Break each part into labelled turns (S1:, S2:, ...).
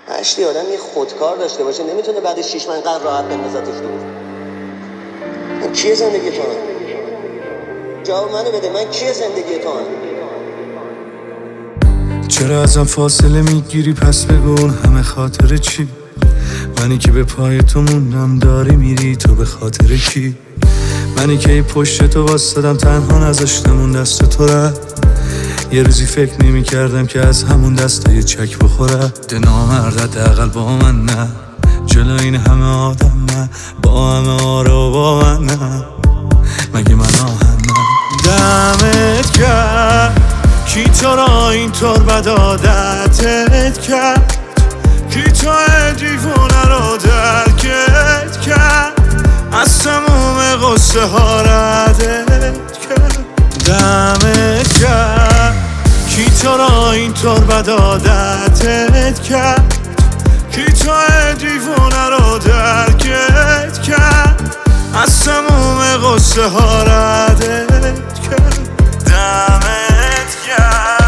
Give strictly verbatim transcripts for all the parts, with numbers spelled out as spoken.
S1: هشتی آدم یه خودکار داشته باشه نمیتونه بعد شیش ماه اینقدر راحت بندازتش دور. من کیه زندگی تو هم؟ جواب منو بده، من کیه زندگی تو هم؟
S2: چرا ازم فاصله میگیری پس بگون همه خاطر چی؟ منی که به پای تو موندم داری میری تو به خاطر کی؟ منی که ای پشت تو واسدم تنها نذاشتم اون دست تو رفت. یه روزی فکر نمی کردم که از همون دسته یه چک بخوره. ده نامرد حداقل با من نه، جلو این همه آدم نه، با همه آرا با من نه، مگه من آهن نه. دمت کرد کی تو را اینطور بد عادتت کرد، کی تو دیوونه رو درکت کرد، از تموم قصه ها ردت کرد. دمت کرد کی تو را اینطور بد عادتت کرد، کی تو دیوونه رو درکت کرد، از تموم قصه ها ردت کرد. دمت کرد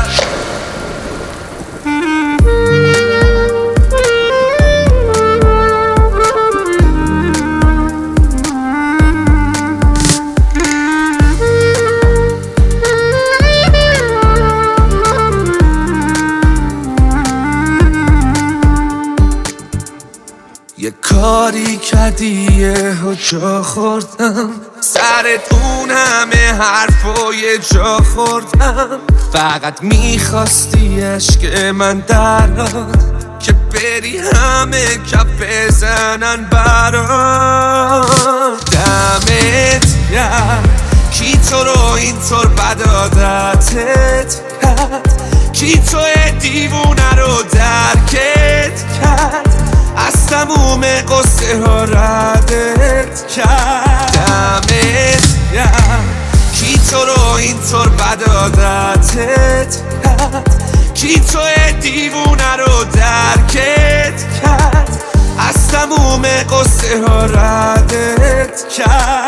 S2: یه کاری کردی یه ها جا خوردم، سرت اون همه حرفای جا خوردم. فقط میخواستی عشق من دراد که بری همه کف بزنن برات. دمت گرم کی تو رو اینطور بد عادتت کرد، کی تو دیوونه رو درکت کرد، از تموم قصه ها ردت کرد. دمت گرم کی تو رو اینطور بد عادتت کرد، کی تو دیوونه رو درکت کرد، از تموم قصه ها ردت کرد.